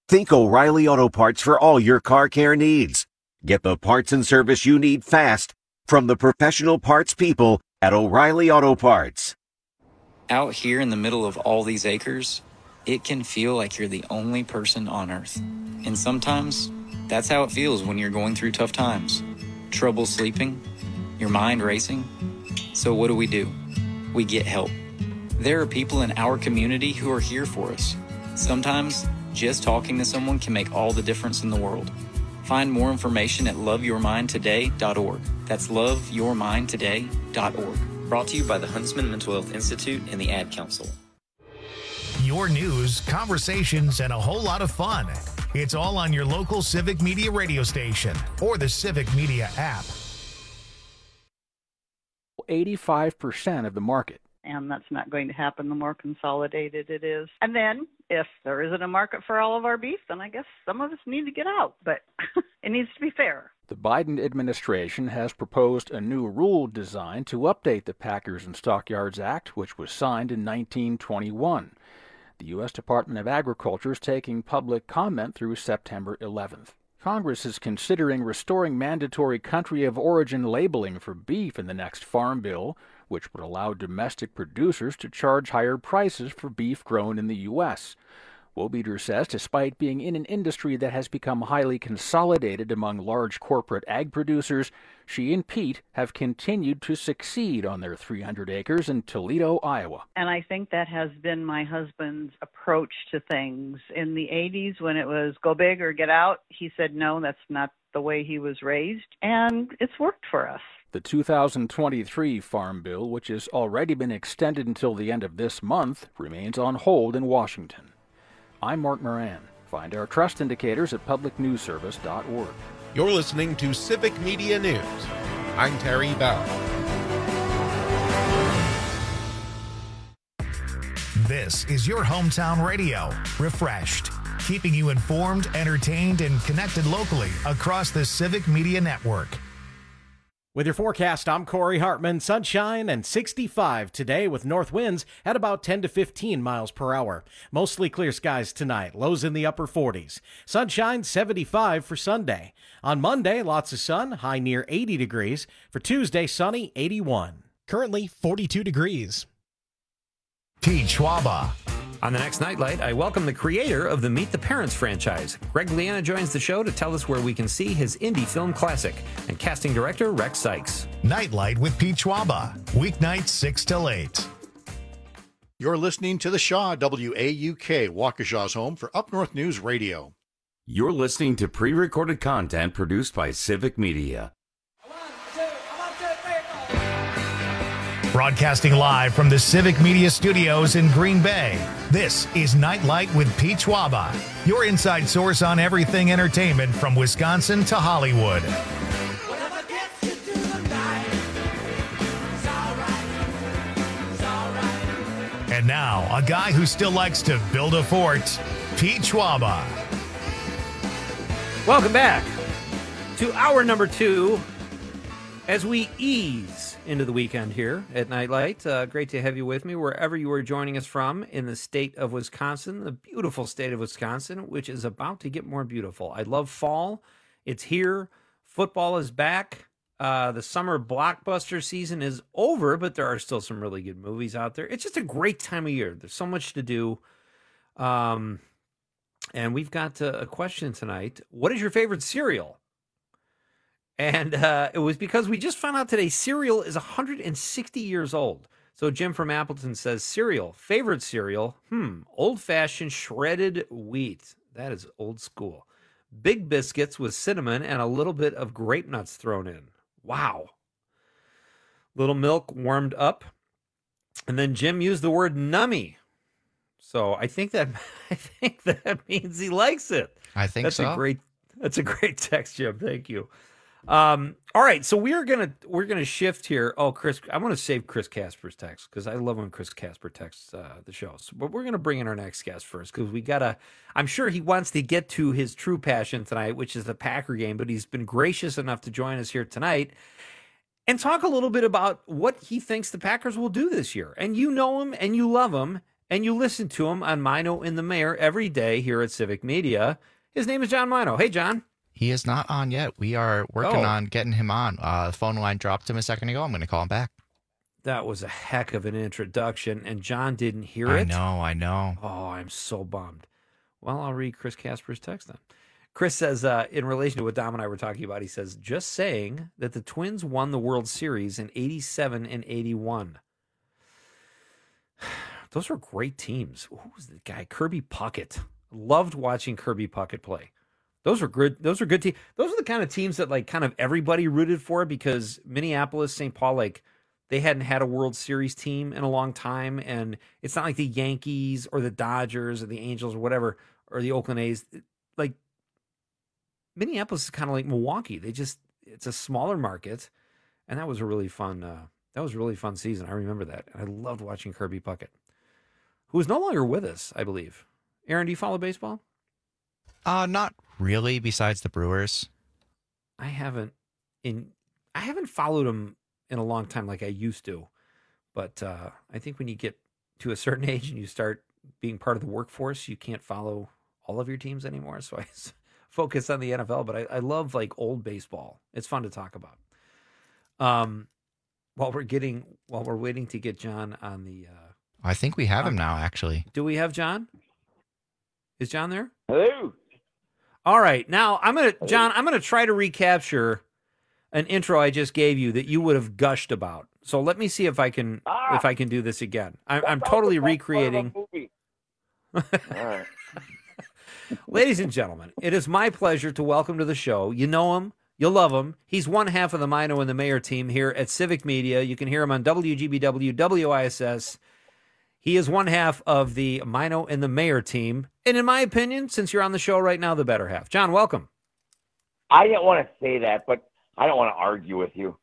Think O'Reilly Auto Parts for all your car care needs. Get the parts and service you need fast from the professional parts people at O'Reilly Auto Parts. Out here in the middle of all these acres, it can feel like you're the only person on Earth. And sometimes, that's how it feels when you're going through tough times. Trouble sleeping, your mind racing. So what do? We get help. There are people in our community who are here for us. Sometimes, just talking to someone can make all the difference in the world. Find more information at loveyourmindtoday.org. That's loveyourmindtoday.org. Brought to you by the Huntsman Mental Health Institute and the Ad Council. Your news, conversations, and a whole lot of fun. It's all on your local Civic Media radio station or the Civic Media app. 85% of the market. And that's not going to happen the more consolidated it is. And then if there isn't a market for all of our beef, then I guess some of us need to get out. But it needs to be fair. The Biden administration has proposed a new rule designed to update the Packers and Stockyards Act, which was signed in 1921. The U.S. Department of Agriculture is taking public comment through September 11th. Congress is considering restoring mandatory country of origin labeling for beef in the next farm bill, which would allow domestic producers to charge higher prices for beef grown in the U.S. Wobeder says despite being in an industry that has become highly consolidated among large corporate ag producers, she and Pete have continued to succeed on their 300 acres in Toledo, Iowa. And I think that has been my husband's approach to things. In the 80s, when it was go big or get out, he said no, that's not the way he was raised, and it's worked for us. The 2023 Farm Bill, which has already been extended until the end of this month, remains on hold in Washington. I'm Mark Moran. Find our trust indicators at publicnewsservice.org. You're listening to Civic Media News. I'm Terry Bell. This is your hometown radio, Refreshed, keeping you informed, entertained, and connected locally across the Civic Media Network. With your forecast, I'm Corey Hartman. Sunshine and 65 today with north winds at about 10 to 15 miles per hour. Mostly clear skies tonight, lows in the upper 40s. Sunshine 75 for Sunday. On Monday, lots of sun, high near 80 degrees. For Tuesday, sunny, 81. Currently 42 degrees. Pete Schwaba. On the next Nightlight, I welcome the creator of the Meet the Parents franchise. Greg Liana joins the show to tell us where we can see his indie film classic, and casting director Rex Sykes. Nightlight with Pete Schwaba, weeknights 6 till 8. You're listening to the Shaw, WAUK, Waukesha's home for Up North News Radio. You're listening to pre-recorded content produced by Civic Media. Broadcasting live from the Civic Media Studios in Green Bay, this is Nightlight with Pete Schwaba, your inside source on everything entertainment from Wisconsin to Hollywood. And now, a guy who still likes to build a fort, Pete Schwaba. Welcome back to hour number 2 as we ease into the weekend here at Nightlight. Great to have you with me wherever you are joining us from in the state of Wisconsin, the beautiful state of Wisconsin, which is about to get more beautiful. I love fall. It's here. Football is back. The summer blockbuster season is over, but there are still some really good movies out there. It's just a great time of year. There's so much to do. And we've got a question tonight. What is your favorite cereal? And it was because we just found out today cereal is 160 years old. So Jim from Appleton says, cereal, favorite cereal, old-fashioned shredded wheat. That is old school. Big biscuits with cinnamon and a little bit of grape nuts thrown in. Wow. Little milk warmed up. And then Jim used the word nummy. So I think that means he likes it. I think so. That's a great text, Jim. Thank you. All right, so we're gonna shift here. Oh, Chris, I want to save Chris Casper's text because I love when Chris Casper texts the shows. But we're gonna bring in our next guest first because we gotta. I'm sure he wants to get to his true passion tonight, which is the Packer game. But he's been gracious enough to join us here tonight and talk a little bit about what he thinks the Packers will do this year. And you know him and you love him. and you listen to him on Mino and the Mayor every day here at Civic Media. His name is John Mino. Hey, John. He is not on yet. We are working on getting him on. The phone line dropped him a second ago. I'm going to call him back. That was a heck of an introduction, and John didn't hear it. I know. Oh, I'm so bummed. Well, I'll read Chris Casper's text then. Chris says, in relation to what Dom and I were talking about, he says, just saying that the Twins won the World Series in 87 and 81. Those were great teams. Who was the guy? Kirby Puckett. Loved watching Kirby Puckett play. Those were good. Those were good teams. Those are the kind of teams that like kind of everybody rooted for because Minneapolis, St. Paul, like they hadn't had a World Series team in a long time, and it's not like the Yankees or the Dodgers or the Angels or whatever or the Oakland A's. Like Minneapolis is kind of like Milwaukee. It's a smaller market, and that was a really fun. That was a really fun season. I remember that, and I loved watching Kirby Puckett, who is no longer with us, I believe. Aaron, do you follow baseball? Not really, besides the Brewers. I haven't followed them in a long time like I used to. But I think when you get to a certain age and you start being part of the workforce, you can't follow all of your teams anymore. So I focus on the NFL, but I love like old baseball. It's fun to talk about. While we're waiting to get John on the I think we have him now, actually. Do we have John? Is John there? Hello. All right. Now, John, I'm going to try to recapture an intro I just gave you that you would have gushed about. So let me see if I can do this again. I'm totally recreating. All right. Ladies and gentlemen, it is my pleasure to welcome to the show. You know him. You'll love him. He's one half of the Mino and the Mayor team here at Civic Media. You can hear him on WGBW, WISS. He is one half of the Mino and the Mayor team. And in my opinion, since you're on the show right now, the better half. John, welcome. I didn't want to say that, but I don't want to argue with you.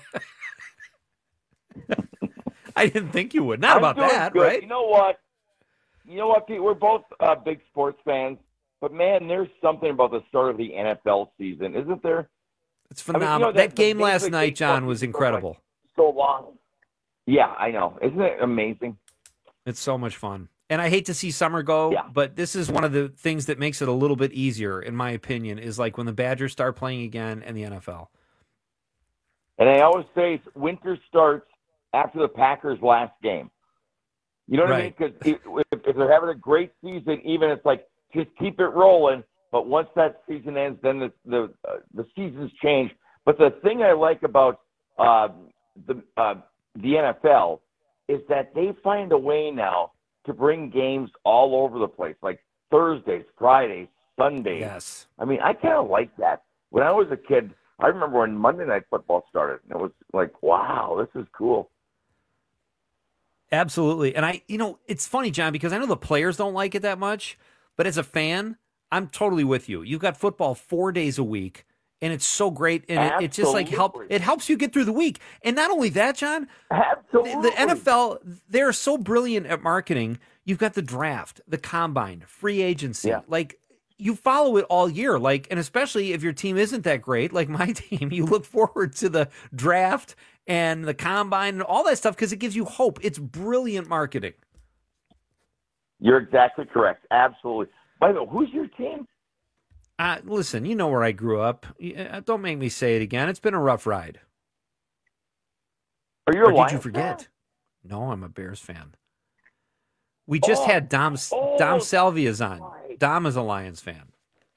I didn't think you would. Not about that, good. right? You know what, Pete? We're both big sports fans. But, man, there's something about the start of the NFL season, isn't there? It's phenomenal. That game last night, John, was incredible. So long. Yeah, I know. Isn't it amazing? It's so much fun. And I hate to see summer go, but this is one of the things that makes it a little bit easier, in my opinion, is like when the Badgers start playing again in the NFL. And I always say winter starts after the Packers' last game. You know what I mean? Because if they're having a great season, even it's like, just keep it rolling. But once that season ends, then the seasons change. But the thing I like about the NFL is that they find a way now to bring games all over the place, like Thursdays, Fridays, Sundays. Yes. I mean, I kind of like that. When I was a kid, I remember when Monday Night Football started, and it was like, wow, this is cool. Absolutely. And it's funny, John, because I know the players don't like it that much, but as a fan, I'm totally with you. You've got football 4 days a week, and it's so great, and it just like helps you get through the week. And not only that, John, the NFL, they're so brilliant at marketing. You've got the draft, the combine, free agency. Yeah. Like you follow it all year. Like, and especially if your team isn't that great, like my team, you look forward to the draft and the combine and all that stuff because it gives you hope. It's brilliant marketing. You're exactly correct. Absolutely. By the way, who's your team? Listen, you know where I grew up. Don't make me say it again. It's been a rough ride. Are you a Lions Did you forget? fan? No, I'm a Bears fan. We just had Dom Salvia's on. Right. Dom is a Lions fan.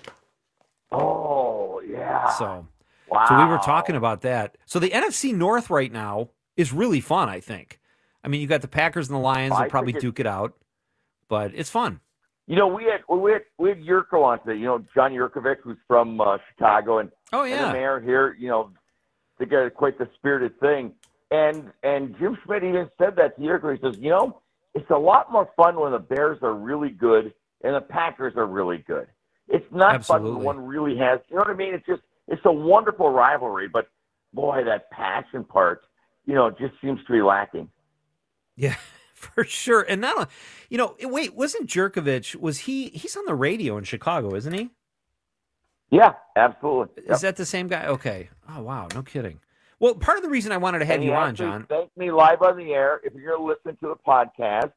Oh, yeah. So wow. we were talking about that. So the NFC North right now is really fun, I think. I mean, you got the Packers and the Lions. They'll probably duke it out, but it's fun. You know, we had Yurko on today. You know, John Yurkovich, who's from Chicago, and oh yeah, and the mayor here. You know, they got quite the spirited thing. And Jim Schmidt even said that to Yurko. He says, you know, it's a lot more fun when the Bears are really good and the Packers are really good. It's not fun when one really has. You know what I mean? It's a wonderful rivalry, but boy, that passion part, you know, just seems to be lacking. Yeah. For sure. And now, you know, wait, wasn't Jerkovich, he's on the radio in Chicago, isn't he? Yeah, absolutely. Is that the same guy? Okay. Oh, wow. No kidding. Well, part of the reason I wanted to have you on, John. Thank me live on the air. If you're going to listen to the podcast,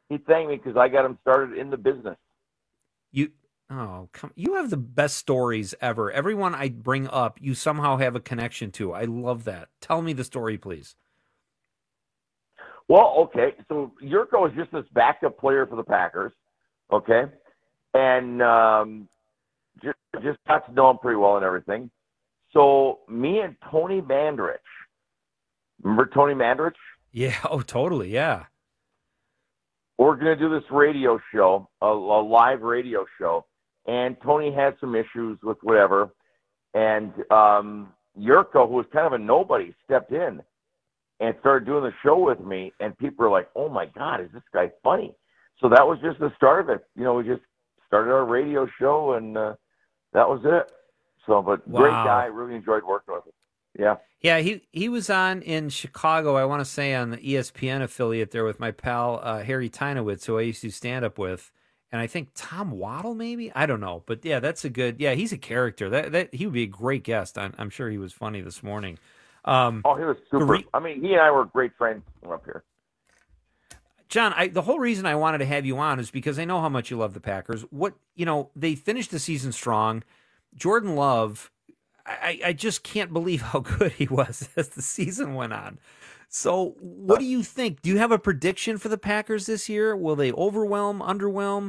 he thanked me because I got him started in the business. You have the best stories ever. Everyone I bring up, you somehow have a connection to. I love that. Tell me the story, please. Well, okay, so Yurko is just this backup player for the Packers, okay, and just got to know him pretty well and everything. So me and Tony Mandrich, remember Tony Mandrich? Yeah, oh, totally, yeah. We're going to do this radio show, a live radio show, and Tony had some issues with whatever, and Yurko, who was kind of a nobody, stepped in and started doing the show with me, and people were like, oh, my God, is this guy funny? So that was just the start of it. You know, we just started our radio show, and that was it. So, but wow. Great guy. Really enjoyed working with him. Yeah. Yeah, he was on in Chicago, I want to say, on the ESPN affiliate there with my pal Harry Tynowitz, who I used to stand up with, and I think Tom Waddle, maybe? I don't know. But, yeah, he's a character. That he would be a great guest. I'm sure he was funny this morning. He was super. I mean, he and I were great friends up here. John, the whole reason I wanted to have you on is because I know how much you love the Packers. They finished the season strong. Jordan Love, I just can't believe how good he was as the season went on. So what do you think? Do you have a prediction for the Packers this year? Will they overwhelm, underwhelm?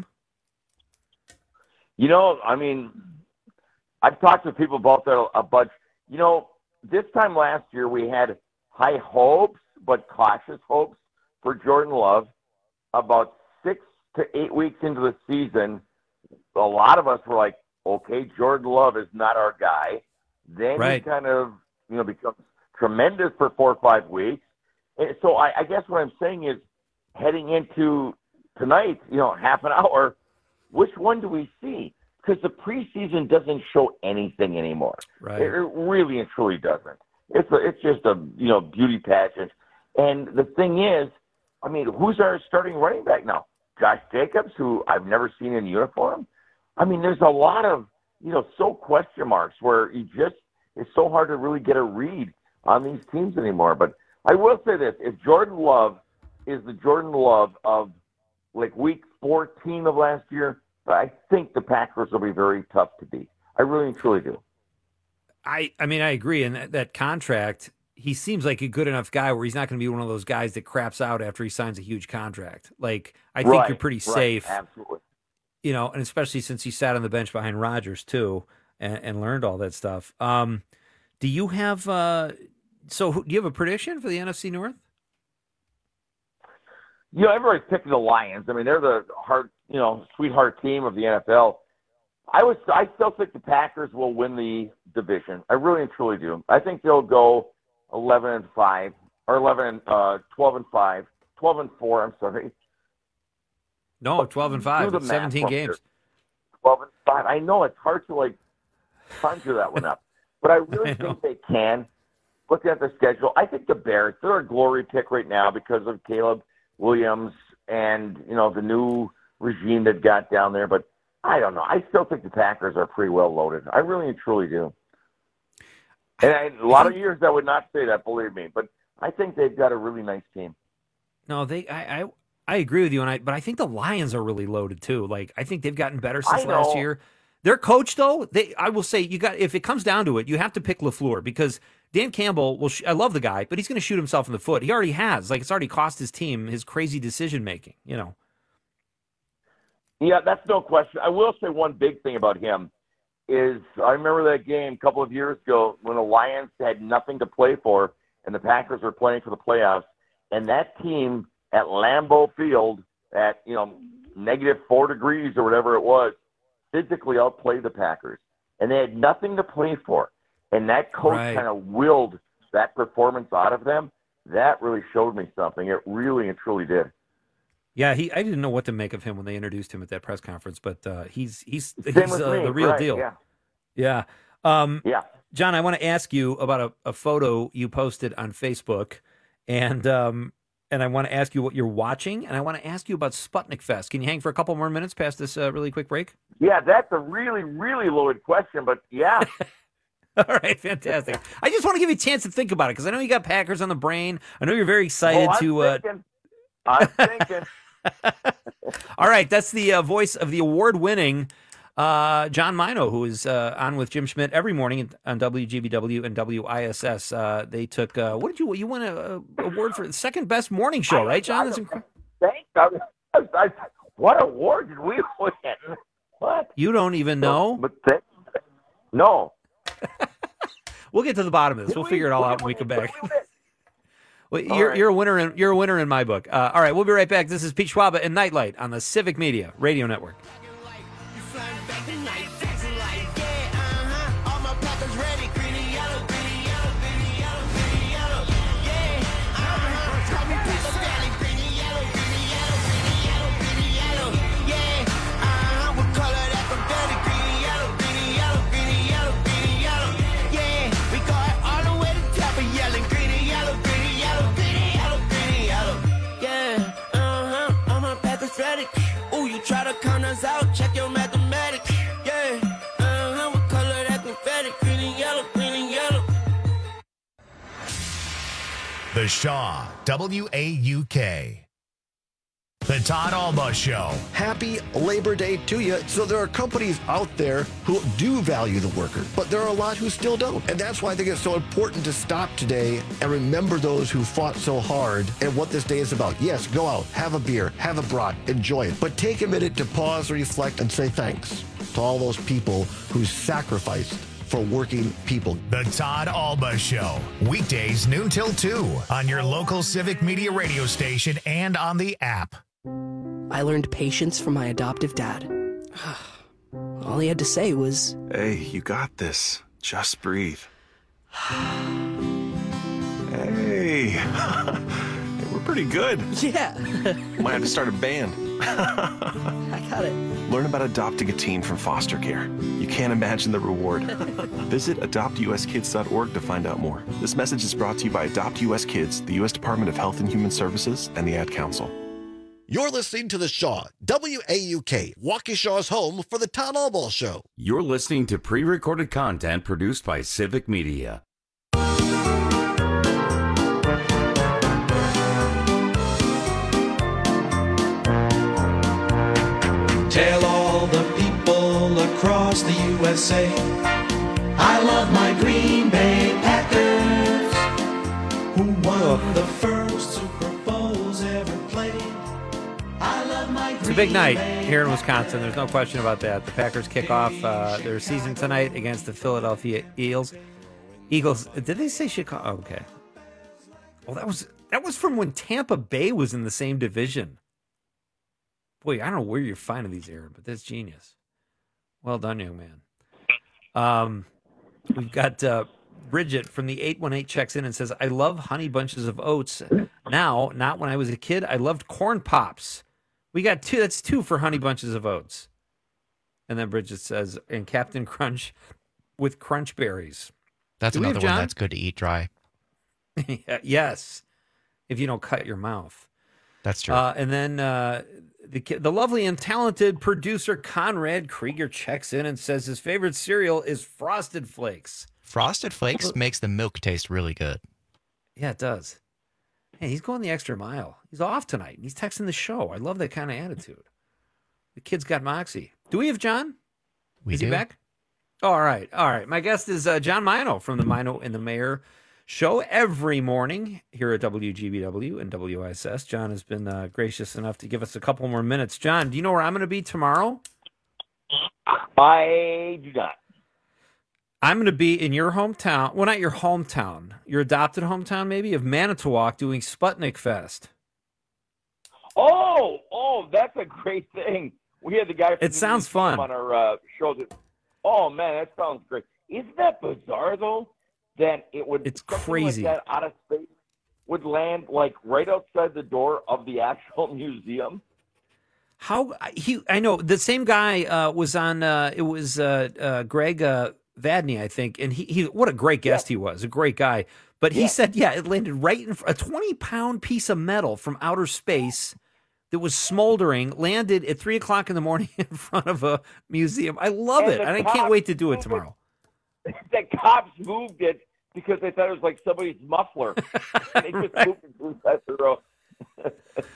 I mean, I've talked to people about that a bunch. This time last year we had high hopes, but cautious hopes for Jordan Love. About 6 to 8 weeks into the season, a lot of us were like, okay, Jordan Love is not our guy. Then he kind of, becomes tremendous for 4 or 5 weeks. And so I guess what I'm saying is heading into tonight, half an hour, which one do we see? Because the preseason doesn't show anything anymore. Right. It really and truly doesn't. It's just a beauty pageant. And the thing is, I mean, who's our starting running back now? Josh Jacobs, who I've never seen in uniform. I mean, there's a lot of so question marks where it's so hard to really get a read on these teams anymore. But I will say this: if Jordan Love is the Jordan Love of like week 14 of last year, I think the Packers will be very tough to beat. I really and truly do. I mean, I agree. And that contract, he seems like a good enough guy where he's not going to be one of those guys that craps out after he signs a huge contract. Like, I think you're pretty safe. Absolutely. And especially since he sat on the bench behind Rodgers, too, and learned all that stuff. Do you have do you have a prediction for the NFC North? Everybody's picking the Lions. I mean, they're the sweetheart team of the NFL. I still think the Packers will win the division. I really and truly do. I think they'll go 11-5 or 12-5, 12-4. I'm sorry. No, 12-5. 17 games. 12-5. I know it's hard to conjure that one up, but I really think they can. Looking at the schedule, I think the Bears, they're a glory pick right now because of Caleb Williams and, the new regime that got down there. But I don't know. I still think the Packers are pretty well loaded. I really and truly do. And a lot of years I would not say that, believe me. But I think they've got a really nice team. No, I agree with you, but I think the Lions are really loaded too. Like, I think they've gotten better since last year. Their coach, though, I will say, if it comes down to it, you have to pick LaFleur because Dan Campbell, I love the guy, but he's going to shoot himself in the foot. He already has. It's already cost his team his crazy decision-making, Yeah, that's no question. I will say one big thing about him is I remember that game a couple of years ago when the Lions had nothing to play for and the Packers were playing for the playoffs, and that team at Lambeau Field at, -4 degrees or whatever it was, physically outplayed the Packers. And they had nothing to play for. And that coach kind of willed that performance out of them. That really showed me something. It really and truly did. Yeah, I didn't know what to make of him when they introduced him at that press conference, but he's the real deal. Yeah. John, I want to ask you about a photo you posted on Facebook, and I want to ask you what you're watching, and I want to ask you about Sputnik Fest. Can you hang for a couple more minutes past this really quick break? Yeah, that's a really, really loaded question, but yeah. All right, fantastic. I just want to give you a chance to think about it because I know you got Packers on the brain. I know you're very excited I'm thinking. All right, that's the voice of the award-winning John Mino, who is on with Jim Schmidt every morning on WGBW and WISS. They took what did you won a award for the second best morning show, right, John? That's incredible. Thanks. What award did we win? What? You don't even know? No. We'll get to the bottom of this. We'll figure it all out when we come back. Well, you're a winner. You're a winner in my book. All right, we'll be right back. This is Pete Schwaba and Nightlight on the Civic Media Radio Network. Try to count us out, check your mathematics. Yeah, what color that confetti? Green and yellow. The Shaw, WAUK. The Todd Alba Show. Happy Labor Day to you. So there are companies out there who do value the worker, but there are a lot who still don't. And that's why I think it's so important to stop today and remember those who fought so hard and what this day is about. Yes, go out, have a beer, have a brat, enjoy it. But take a minute to pause, reflect, and say thanks to all those people who sacrificed for working people. The Todd Alba Show. Weekdays noon till 2 on your local Civic Media radio station and on the app. I learned patience from my adoptive dad. All he had to say was, "Hey, you got this. Just breathe." Hey, we're pretty good. Yeah. Might have to start a band. I got it. Learn about adopting a teen from foster care. You can't imagine the reward. Visit adoptuskids.org to find out more. This message is brought to you by Adopt US Kids, the U.S. Department of Health and Human Services, and the Ad Council. You're listening to The Shaw, WAUK, Waukesha's home for the Todd Alba Show. You're listening to pre-recorded content produced by Civic Media. Tell all the people across the USA, I love my Green Bay Packers, who won the first Super Bowls ever played. I love my Green It's a big night here in Wisconsin. There's no question about that. The Packers kick off their season tonight against the Philadelphia Eagles. Did they say Chicago? Oh, okay. Well, that was from when Tampa Bay was in the same division. Boy, I don't know where you're finding these, Aaron, but that's genius. Well done, young man. We've got Bridget from the 818 checks in and says, I love Honey Bunches of Oats. Now, not when I was a kid. I loved Corn Pops. We got two. That's two for Honey Bunches of Oats. And then Bridget says, and Captain Crunch with Crunch Berries. That's another one that's good to eat dry. Yes, if you don't cut your mouth. That's true. And then the lovely and talented producer Conrad Krieger checks in and says his favorite cereal is Frosted Flakes. Frosted Flakes makes the milk taste really good. Yeah, it does. Hey, he's going the extra mile. He's off tonight. He's texting the show. I love that kind of attitude. The kid's got moxie. Do we have John? Is he back? Oh, all right. All right. My guest is John Mino from the Mino and the Mayor show every morning here at WGBW and WISS. John has been gracious enough to give us a couple more minutes. John, do you know where I'm going to be tomorrow? I do not. I'm going to be in your hometown. Well, not your hometown. Your adopted hometown, maybe, of Manitowoc doing Sputnik Fest. Oh, that's a great thing. We had the guy from It sounds fun. on our show. Oh, man, that sounds great. Isn't that bizarre, though, that it would it's crazy. like that out of space would land like right outside the door of the actual museum? I know the same guy was on. It was Greg Vadney, I think, and he what a great guest he was, a great guy. But he said, it landed right in a 20-pound piece of metal from outer space that was smoldering, landed at 3:00 in the morning in front of a museum. I love it, and I can't wait to do it tomorrow. The cops moved it because they thought it was like somebody's muffler. And they just moved it inside the road.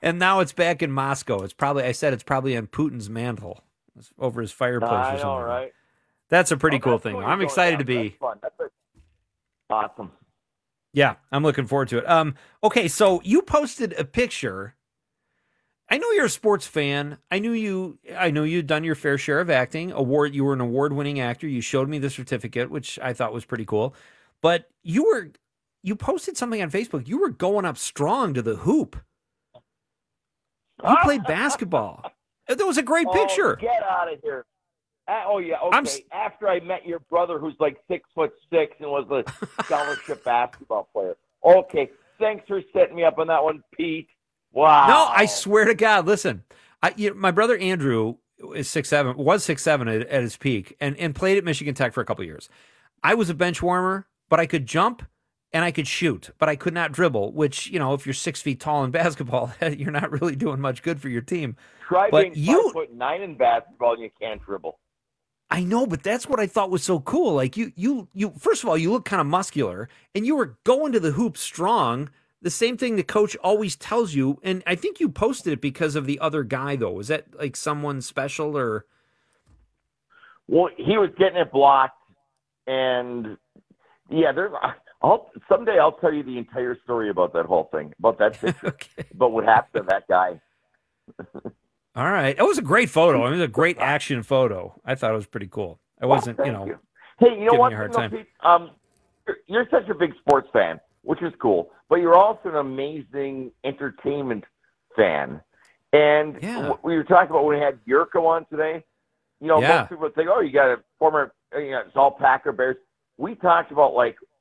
And now it's back in Moscow. It's probably on Putin's mantle. It's over his fireplace or something. All right. That's a pretty cool thing. I'm excited to be. That's fun. Awesome. Yeah, I'm looking forward to it. Okay, so you posted a picture. I know you're a sports fan. I knew you'd done your fair share of acting. You were an award-winning actor. You showed me the certificate, which I thought was pretty cool. But you posted something on Facebook. You were going up strong to the hoop. You played basketball. That was a great picture. Get out of here. Oh, yeah, okay. After I met your brother who's like 6'6" and was a scholarship basketball player. Okay, thanks for setting me up on that one, Pete. Wow. No, I swear to God. Listen, my brother Andrew was 6'7" at his peak and played at Michigan Tech for a couple of years. I was a bench warmer, but I could jump and I could shoot, but I could not dribble, which, if you're 6 feet tall in basketball, you're not really doing much good for your team. Try being 5'9" in basketball and you can't dribble. I know, but that's what I thought was so cool. Like you first of all, you look kind of muscular and you were going to the hoop strong. The same thing the coach always tells you. And I think you posted it because of the other guy though. Was that like someone special or? Well, he was getting it blocked and yeah, someday I'll tell you the entire story about that whole thing, about that picture, okay. About what happened to that guy. All right. It was a great photo. It was a great action photo. I thought it was pretty cool. I wasn't, you. Hey, you know what? Pete, you're such a big sports fan, which is cool, but you're also an amazing entertainment fan. And we were talking about when we had Yurko on today, most people think, oh, you got a former, it's all Packer Bears. We talked about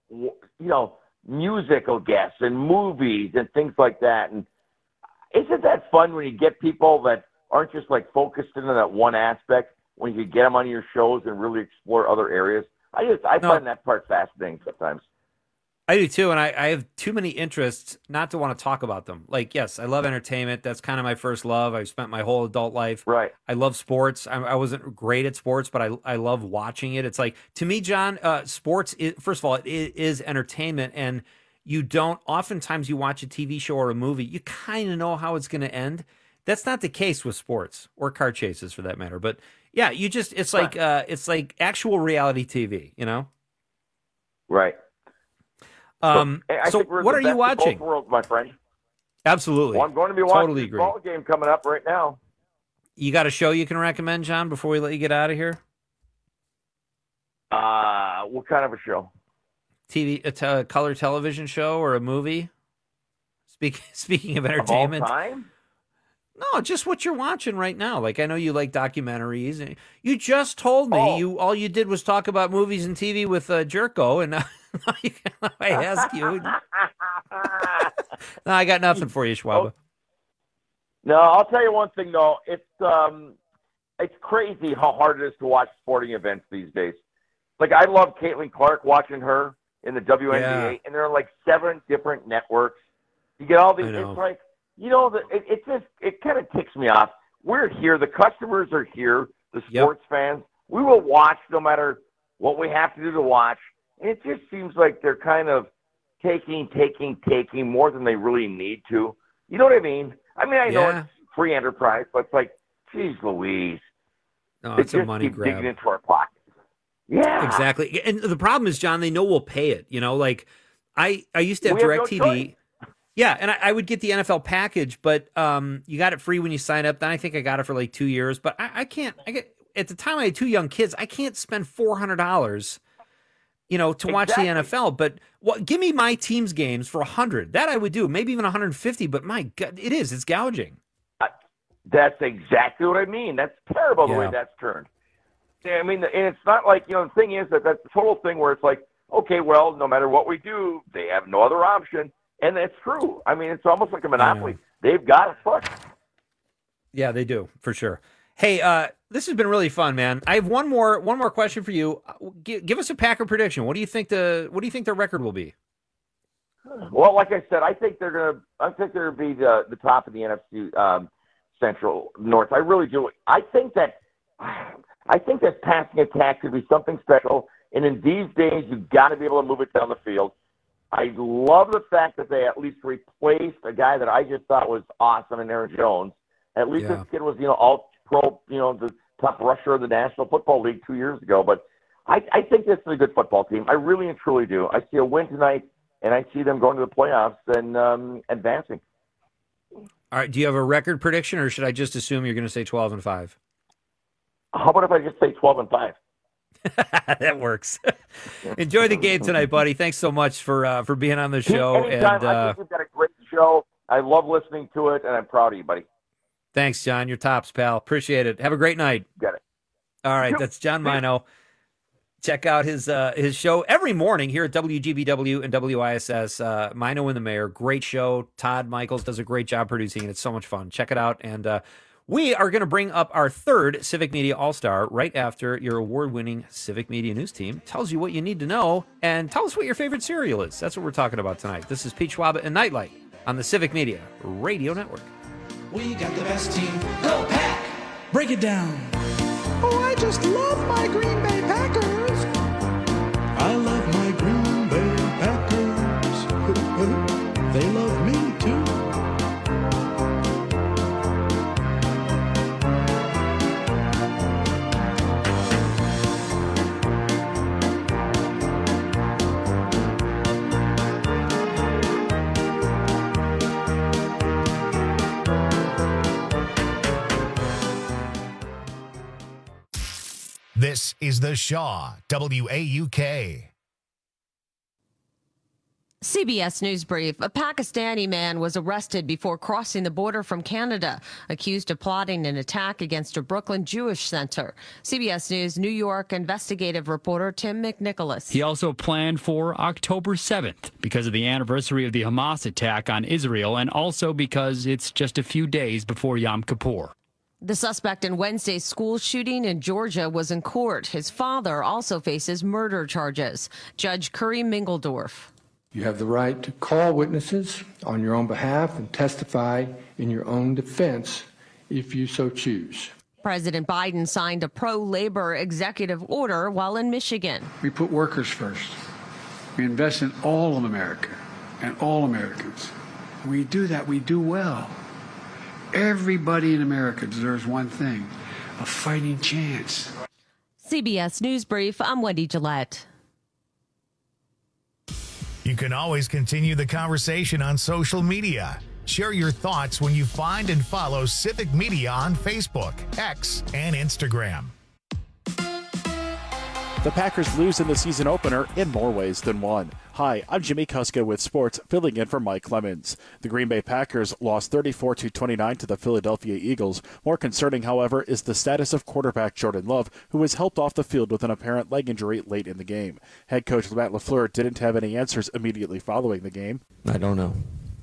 musical guests and movies and things like that. And isn't that fun when you get people that aren't just like focused into that one aspect when you get them on your shows and really explore other areas? I find that part fascinating sometimes. I do too, and I have too many interests not to want to talk about them. Like, yes, I love entertainment. That's kind of my first love. I've spent my whole adult life. Right. I love sports. I wasn't great at sports, but I love watching it. It's like, to me, John, sports, first of all, it is entertainment, and you don't, oftentimes you watch a TV show or a movie, you kind of know how it's going to end. That's not the case with sports or car chases for that matter. But yeah, it's like actual reality TV, Right. So what are you watching? Both worlds, my friend. Absolutely. Well, I'm going to be watching the ball game coming up right now. You got a show you can recommend, John, before we let you get out of here? What kind of a show? A color television show or a movie? Speaking of entertainment. Of all time? No, just what you're watching right now. Like, I know you like documentaries. You just told me all you did was talk about movies and TV with Jerko, and now I ask you. No, I got nothing for you, Schwaba. No, I'll tell you one thing, though. It's crazy how hard it is to watch sporting events these days. Like, I love Caitlin Clark, watching her in the WNBA, and there are like 7 different networks. You get all these. It's like, it kind of ticks me off. We're here. The customers are here. The sports fans. We will watch no matter what we have to do to watch. And it just seems like they're kind of taking more than they really need to. You know what I mean? I mean, I know it's free enterprise, but it's like, geez Louise. No, they it's a money grab. Digging into our pockets. Yeah. Exactly. And the problem is, John, they know we'll pay it. Like I used to have DirecTV. Yeah, and I would get the NFL package, but you got it free when you sign up. Then I think I got it for like 2 years. But I can't. At the time I had 2 young kids. I can't spend $400, to watch the NFL. But give me my team's games for $100. That I would do. Maybe even $150. But my God, it's gouging. That's exactly what I mean. That's terrible the way that's turned. I mean, and it's not like the thing is that's the total thing where it's like, okay, well, no matter what we do, they have no other option. And that's true. I mean, it's almost like a monopoly. They've got it fucked. Yeah, they do, for sure. Hey, this has been really fun, man. I have one more question for you. Give us a Packer prediction. What do you think their record will be? Well, like I said, I think they're gonna be the top of the NFC Central North. I really do. I think that passing attack could be something special. And in these days, you've got to be able to move it down the field. I love the fact that they at least replaced a guy that I just thought was awesome in Aaron Jones. At least this kid was, all pro, the top rusher of the National Football League 2 years ago. But I think this is a good football team. I really and truly do. I see a win tonight, and I see them going to the playoffs and advancing. All right. Do you have a record prediction, or should I just assume you're going to say 12-5? How about if I just say 12-5? That works. Enjoy the game tonight, buddy. Thanks so much for being on the show. Anytime. I think we've got a great show. I love listening to it, and I'm proud of you, buddy. Thanks, John. You're tops, pal. Appreciate it. Have a great night. Got it. All right. That's John Mino. Check out his show every morning here at WGBW and WISS. Mino and the Mayor. Great show. Todd Michaels does a great job producing it. It's so much fun. Check it out. And we are going to bring up our third Civic Media All-Star right after your award-winning Civic Media News team tells you what you need to know and tell us what your favorite cereal is. That's what we're talking about tonight. This is Pete Schwab and Nightlight on the Civic Media Radio Network. We got the best team. Go Pack! Break it down. Oh, I just love my Green Bay Packers. I love my Green Bay Packers. They love me too. This is The Shaw, WAUK. CBS News Brief. A Pakistani man was arrested before crossing the border from Canada, accused of plotting an attack against a Brooklyn Jewish center. CBS News New York investigative reporter Tim McNicholas. He also planned for October 7th because of the anniversary of the Hamas attack on Israel and also because it's just a few days before Yom Kippur. The suspect in Wednesday's school shooting in Georgia was in court. His father also faces murder charges. Judge Curry Mingledorf. You have the right to call witnesses on your own behalf and testify in your own defense if you so choose. President Biden signed a pro-labor executive order while in Michigan. We put workers first. We invest in all of America and all Americans. When we do that, we do well. Everybody in America deserves one thing, a fighting chance. CBS News Brief, I'm Wendy Gillette. You can always continue the conversation on social media. Share your thoughts when you find and follow Civic Media on Facebook, X, and Instagram. The Packers lose in the season opener in more ways than one. Hi, I'm Jimmy Kuska with sports, filling in for Mike Clemens. The Green Bay Packers lost 34-29 to the Philadelphia Eagles. More concerning, however, is the status of quarterback Jordan Love, who was helped off the field with an apparent leg injury late in the game. Head coach Matt LaFleur didn't have any answers immediately following the game. I don't know.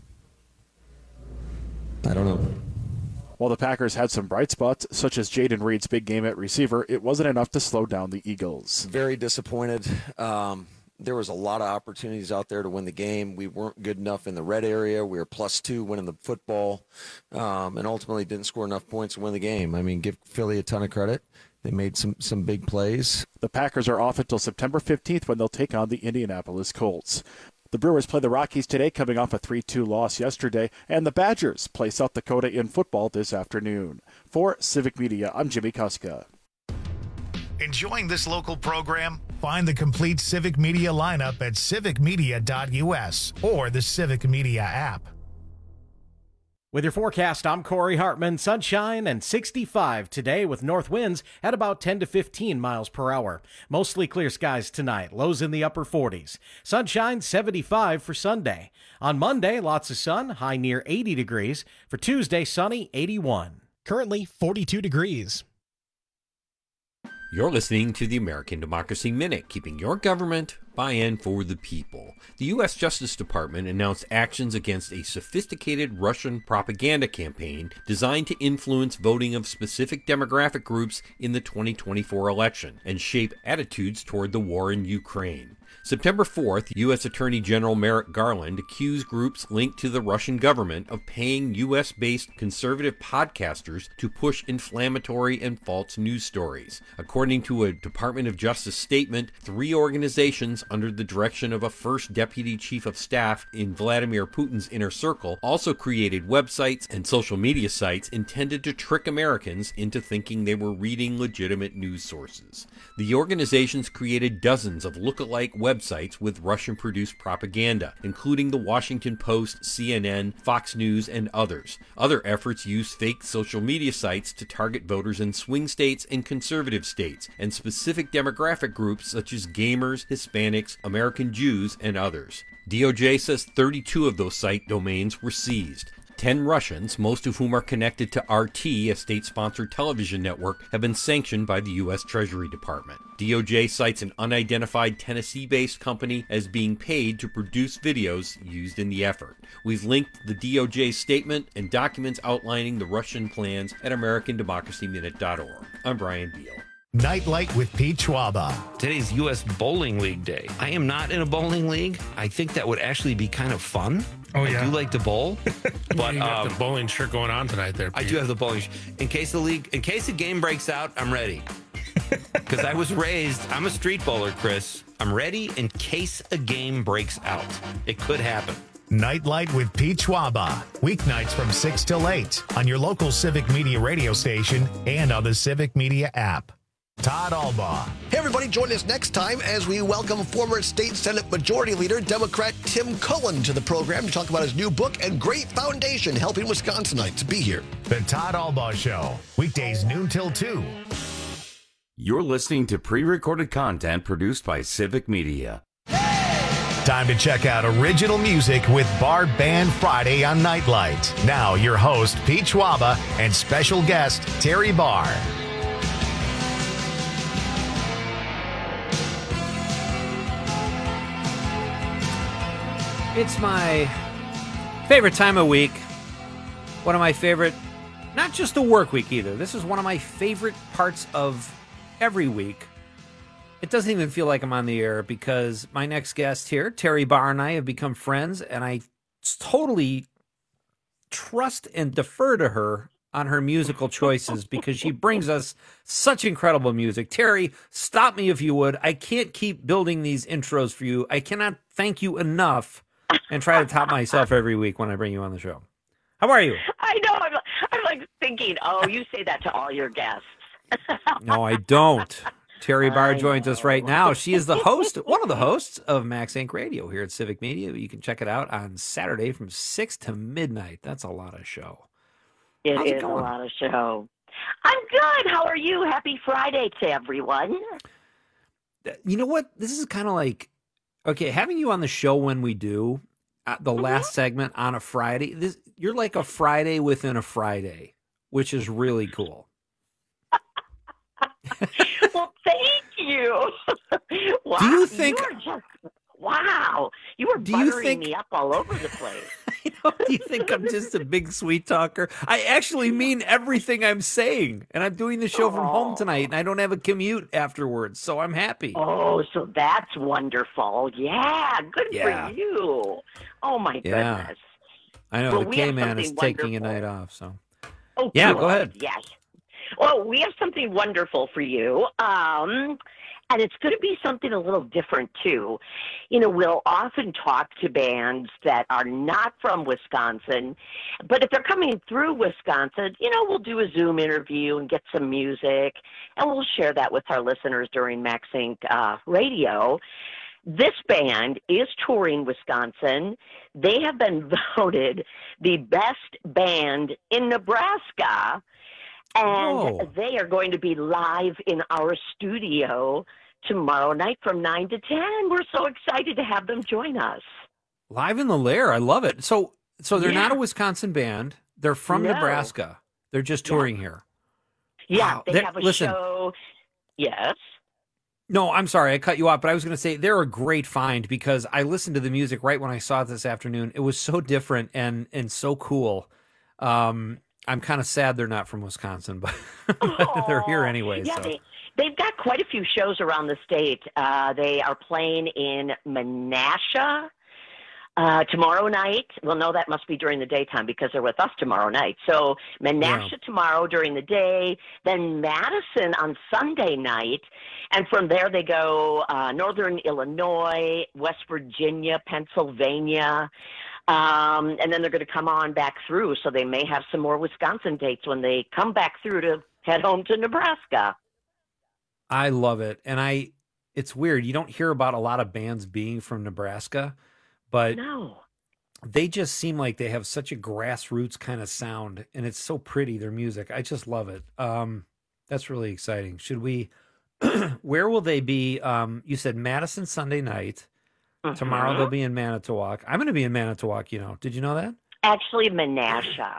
While the Packers had some bright spots, such as Jaden Reed's big game at receiver, it wasn't enough to slow down the Eagles. Very disappointed. There was a lot of opportunities out there to win the game. We weren't good enough in the red area. We were +2 winning the football, and ultimately didn't score enough points to win the game. I mean, give Philly a ton of credit. They made some big plays. The Packers are off until September 15th when they'll take on the Indianapolis Colts. The Brewers play the Rockies today, coming off a 3-2 loss yesterday, and the Badgers play South Dakota in football this afternoon. For Civic Media, I'm Jimmy Kuska. Enjoying this local program? Find the complete Civic Media lineup at civicmedia.us or the Civic Media app. With your forecast, I'm Corey Hartman. Sunshine and 65 today with north winds at about 10 to 15 miles per hour. Mostly clear skies tonight, lows in the upper 40s. Sunshine 75 for Sunday. On Monday, lots of sun, high near 80 degrees. For Tuesday, sunny, 81. Currently 42 degrees. You're listening to the American Democracy Minute, keeping your government by and for the people. The U.S. Justice Department announced actions against a sophisticated Russian propaganda campaign designed to influence voting of specific demographic groups in the 2024 election and shape attitudes toward the war in Ukraine. September 4th, U.S. Attorney General Merrick Garland accused groups linked to the Russian government of paying U.S.-based conservative podcasters to push inflammatory and false news stories. According to a Department of Justice statement, 3 organizations under the direction of a first deputy chief of staff in Vladimir Putin's inner circle also created websites and social media sites intended to trick Americans into thinking they were reading legitimate news sources. The organizations created dozens of look-alike websites with Russian-produced propaganda, including the Washington Post, CNN, Fox News, and others. Other efforts use fake social media sites to target voters in swing states and conservative states, and specific demographic groups such as gamers, Hispanics, American Jews, and others. DOJ says 32 of those site domains were seized. 10 Russians, most of whom are connected to RT, a state-sponsored television network, have been sanctioned by the U.S. Treasury Department. DOJ cites an unidentified Tennessee-based company as being paid to produce videos used in the effort. We've linked the DOJ statement and documents outlining the Russian plans at AmericanDemocracyMinute.org. I'm Brian Beal. Nightlight with Pete Schwaba. Today's U.S. Bowling League Day. I am not in a bowling league. I think that would actually be kind of fun. Oh, yeah. I do like to bowl. But you got the bowling shirt going on tonight there, Pete. I do have the bowling shirt. In case the game breaks out, I'm ready. Because I was raised, I'm a street bowler, Chris. I'm ready in case a game breaks out. It could happen. Nightlight with Pete Schwaba. Weeknights from 6 till 8 on your local Civic Media radio station and on the Civic Media app. Todd Albaugh. Hey, everybody, join us next time as we welcome former State Senate Majority Leader, Democrat Tim Cullen, to the program to talk about his new book and great foundation helping Wisconsinites. Be here. The Todd Albaugh Show, weekdays noon till 2. You're listening to pre-recorded content produced by Civic Media. Time to check out original music with Bar Band Friday on Nightlight. Now, your host, Pete Schwaba, and special guest, Terry Barr. It's my favorite time of week. One of my favorite, not just the work week either. This is one of my favorite parts of every week. It doesn't even feel like I'm on the air because my next guest here, Terry Barr, and I have become friends, and I totally trust and defer to her on her musical choices because she brings us such incredible music. Terry, stop me if you would. I can't keep building these intros for you. I cannot thank you enough and try to top myself every week when I bring you on the show. How are you? I know. I'm like thinking, oh, you say that to all your guests. No, I don't. Terry Barr joins us right now. She is the host, one of the hosts of Max Inc. Radio here at Civic Media. You can check it out on Saturday from 6 to midnight. That's a lot of show. It is a lot of show. I'm good. How are you? Happy Friday to everyone. You know what? This is kind of like, okay, having you on the show when we do the last segment on a Friday, you're like a Friday within a Friday, which is really cool. Well, thank you. Wow, do you think? Wow, you were buttering me up all over the place. Do you think I'm just a big sweet talker? I actually mean everything I'm saying, and I'm doing the show from home tonight, and I don't have a commute afterwards, so I'm happy. Oh, so that's wonderful. Yeah, good for you. Oh, my goodness. I know, the K-Man is taking a night off, so. Oh, yeah, good. Go ahead. Yes. Well, we have something wonderful for you. And it's going to be something a little different, too. You know, we'll often talk to bands that are not from Wisconsin, but if they're coming through Wisconsin, you know, we'll do a Zoom interview and get some music, and we'll share that with our listeners during Max Inc. Radio. This band is touring Wisconsin. They have been voted the best band in Nebraska. And they are going to be live in our studio tomorrow night from 9 to 10. We're so excited to have them join us. Live in the lair. I love it. So they're not a Wisconsin band. They're from Nebraska. They're just touring here. Yeah, wow. They have a show. Yes. No, I'm sorry. I cut you off, but I was going to say they're a great find because I listened to the music right when I saw it this afternoon. It was so different and so cool. I'm kind of sad they're not from Wisconsin, but they're here anyway. Yeah, so. they've got quite a few shows around the state. They are playing in Menasha tomorrow night. Well, no, that must be during the daytime because they're with us tomorrow night. So Menasha tomorrow during the day, then Madison on Sunday night. And from there they go Northern Illinois, West Virginia, Pennsylvania. And then they're going to come on back through. So they may have some more Wisconsin dates when they come back through to head home to Nebraska. I love it. And it's weird. You don't hear about a lot of bands being from Nebraska, but they just seem like they have such a grassroots kind of sound, and it's so pretty, their music. I just love it. That's really exciting. Should we, where will they be? You said Madison Sunday night. Tomorrow they'll be in Manitowoc. I'm going to be in Manitowoc, Did you know that? Actually, Menasha.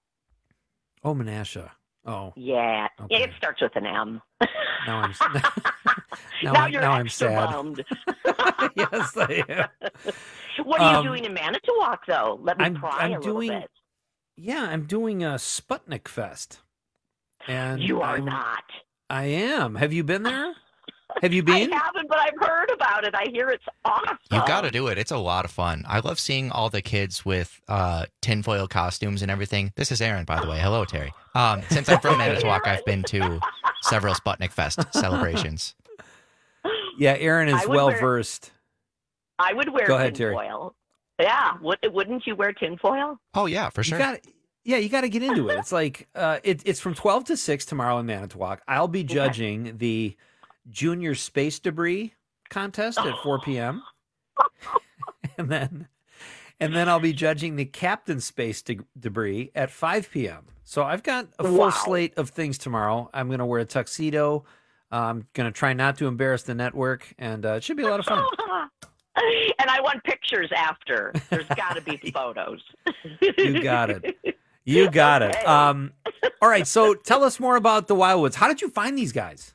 Oh, Menasha. Oh. Yeah. Okay. It starts with an M. Now I'm you're now I'm extra sad. bummed. Yes, I am. What are you doing in Manitowoc, though? Let me pry a little bit. Yeah, I'm doing a Sputnik Fest. And you are not. I am. Have you been there? Have you been? I haven't, but I've heard about it. I hear it's awesome. You got to do it. It's a lot of fun. I love seeing all the kids with tinfoil costumes and everything. This is Aaron, by the way. Hello, Terry. Since I'm from Manitowoc, I've been to several Sputnik Fest celebrations. Yeah, Aaron is well-versed. I would wear tinfoil. Yeah. Wouldn't you wear tinfoil? Oh, yeah, for sure. You got to get into it. It's like it's from 12 to 6 tomorrow in Manitowoc. I'll be judging the Junior Space Debris contest at 4 p.m. and then I'll be judging the Captain Space Debris at 5 p.m. So I've got a full slate of things tomorrow. I'm going to wear a tuxedo. I'm going to try not to embarrass the network, and it should be a lot of fun. And I want pictures after. There's got to be photos. You got it. You got it. All right, so tell us more about the Wildwoods. How did you find these guys?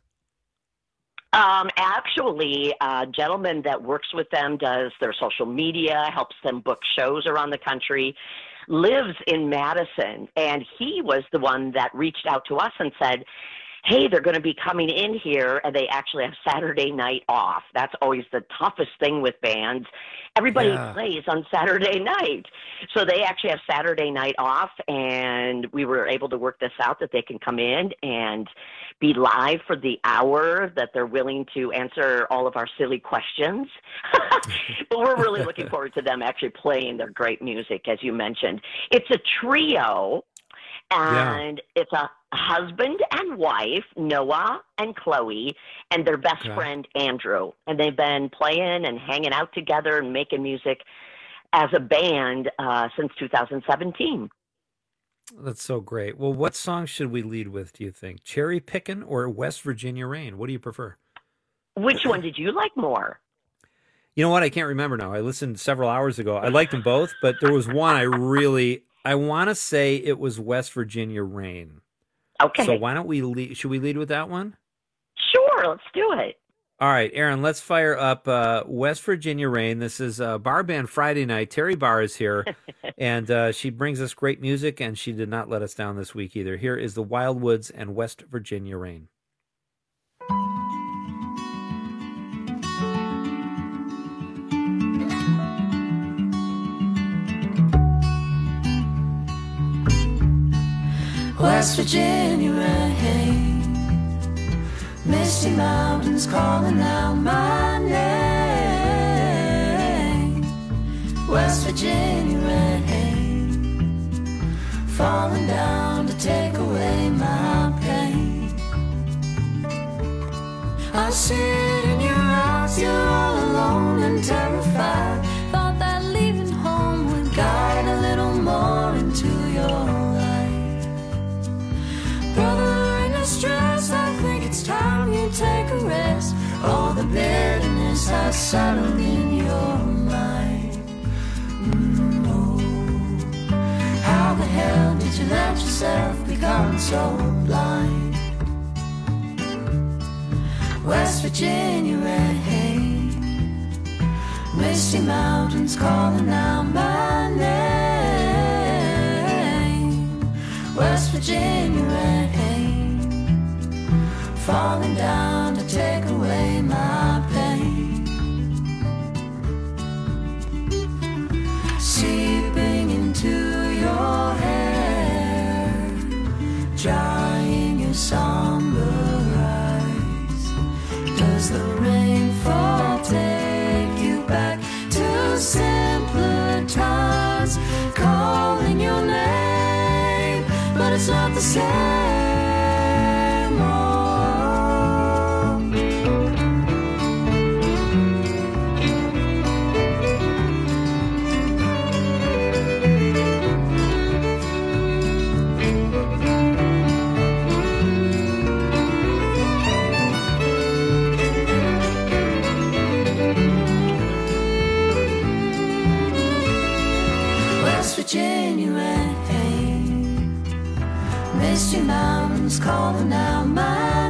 Actually, a gentleman that works with them, does their social media, helps them book shows around the country, lives in Madison, and he was the one that reached out to us and said, hey, they're going to be coming in here, and they actually have Saturday night off. That's always the toughest thing with bands. Everybody plays on Saturday night. So they actually have Saturday night off, and we were able to work this out that they can come in and be live for the hour that they're willing to answer all of our silly questions. But we're really looking forward to them actually playing their great music, as you mentioned. It's a trio. And it's a husband and wife, Noah and Chloe, and their best friend, Andrew. And they've been playing and hanging out together and making music as a band since 2017. That's so great. Well, what song should we lead with, do you think? Cherry Pickin' or West Virginia Rain? What do you prefer? Which one did you like more? You know what? I can't remember now. I listened several hours ago. I liked them both, but there was one I want to say it was West Virginia Rain. Okay. So why don't we should we lead with that one? Sure, let's do it. All right, Aaron, let's fire up West Virginia Rain. This is Bar Band Friday night. Terry Barr is here, and she brings us great music, and she did not let us down this week either. Here is the Wildwoods and West Virginia Rain. West Virginia rain, misty mountains calling out my name. West Virginia rain, falling down to take away my pain. I see it in your eyes, you're all alone and terrified. Thought that leaving home would guide a little more into your life. Brother, in distress, I think it's time you take a rest. All the bitterness has settled in your mind. Oh, how the hell did you let yourself become so blind? West Virginia rain, misty mountains calling out my name. West Virginia rain, falling down to take away my pain, seeping into your hair, drying your somber eyes. Does the rainfall take you back to simpler times, calling your name, but it's not the same. West Virginia rain, misty mountains calling out my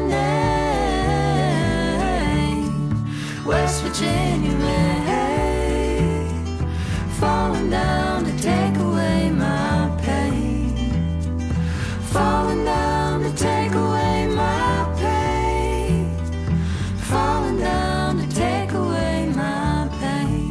name. West Virginia rain, falling down to take away my pain, falling down to take away my pain, falling down to take away my pain.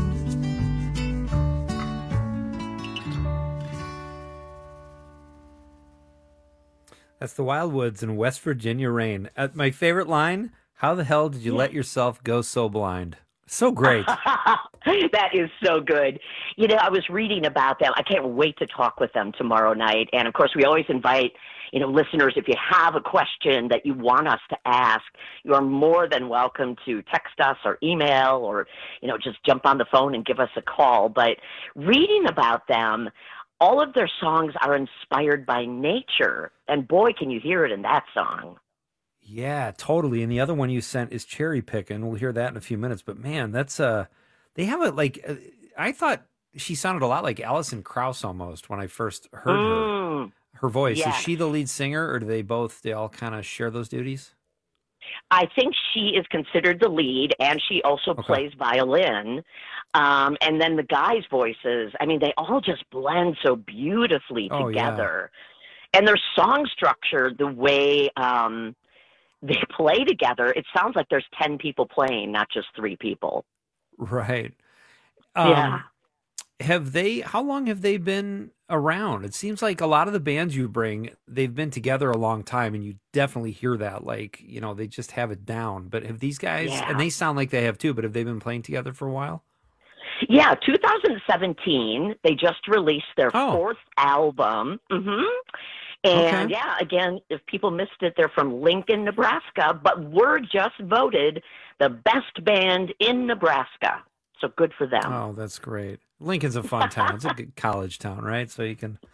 That's the Wildwoods in West Virginia rain. My favorite line, how the hell did you let yourself go so blind? So great. That is so good. You know, I was reading about them. I can't wait to talk with them tomorrow night. And, of course, we always invite, listeners, if you have a question that you want us to ask, you are more than welcome to text us or email or, just jump on the phone and give us a call. But reading about them, all of their songs are inspired by nature. And, boy, can you hear it in that song. Yeah, totally. And the other one you sent is Cherry Pickin'. We'll hear that in a few minutes. But, man, that's they have it I thought she sounded a lot like Alison Krauss almost when I first heard her voice. Yeah. Is she the lead singer, or do they all kind of share those duties? I think she is considered the lead, and she also plays violin. And then the guys' voices, they all just blend so beautifully together. Yeah. And their song structure, the way they play together, it sounds like there's 10 people playing, not just 3 people. Right. Yeah. How long have they been around? It seems like a lot of the bands you bring, they've been together a long time, and you definitely hear that, they just have it down. But have these guys, and they sound like they have too, but have they been playing together for a while? Yeah, 2017, they just released their 4th album. And again, if people missed it, they're from Lincoln, Nebraska, but were just voted the best band in Nebraska. So good for them. Oh, that's great. Lincoln's a fun town. It's a good college town, right? So you can.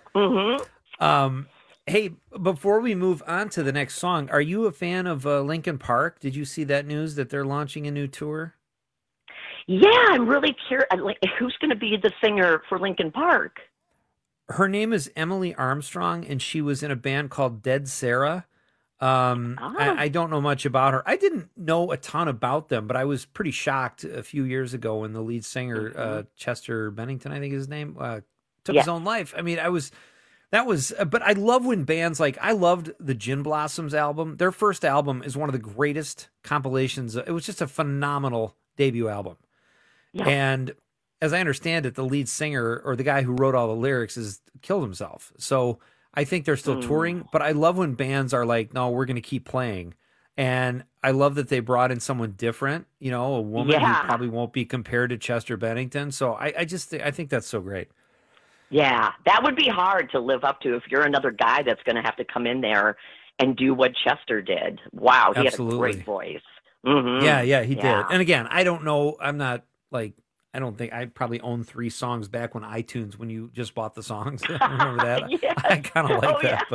Hey, before we move on to the next song, are you a fan of Linkin Park? Did you see that news that they're launching a new tour? Yeah, I'm really curious. Who's going to be the singer for Linkin Park? Her name is Emily Armstrong, and she was in a band called Dead Sarah. I don't know much about her. I didn't know a ton about them, but I was pretty shocked a few years ago when the lead singer, Chester Bennington, I think is his name, took his own life. But I love when bands I loved the Gin Blossoms album. Their first album is one of the greatest compilations. It was just a phenomenal debut album. Yeah. And as I understand it, the lead singer, or the guy who wrote all the lyrics, has killed himself. So I think they're still touring, but I love when bands are like, no, we're going to keep playing. And I love that they brought in someone different, a woman who probably won't be compared to Chester Bennington. So I think that's so great. Yeah, that would be hard to live up to if you're another guy that's going to have to come in there and do what Chester did. Wow, he had a great voice. Mm-hmm. Yeah, he did. And again, I don't know. I don't think I probably own 3 songs back when iTunes, when you just bought the songs. Remember that? Yes. I kind of like that,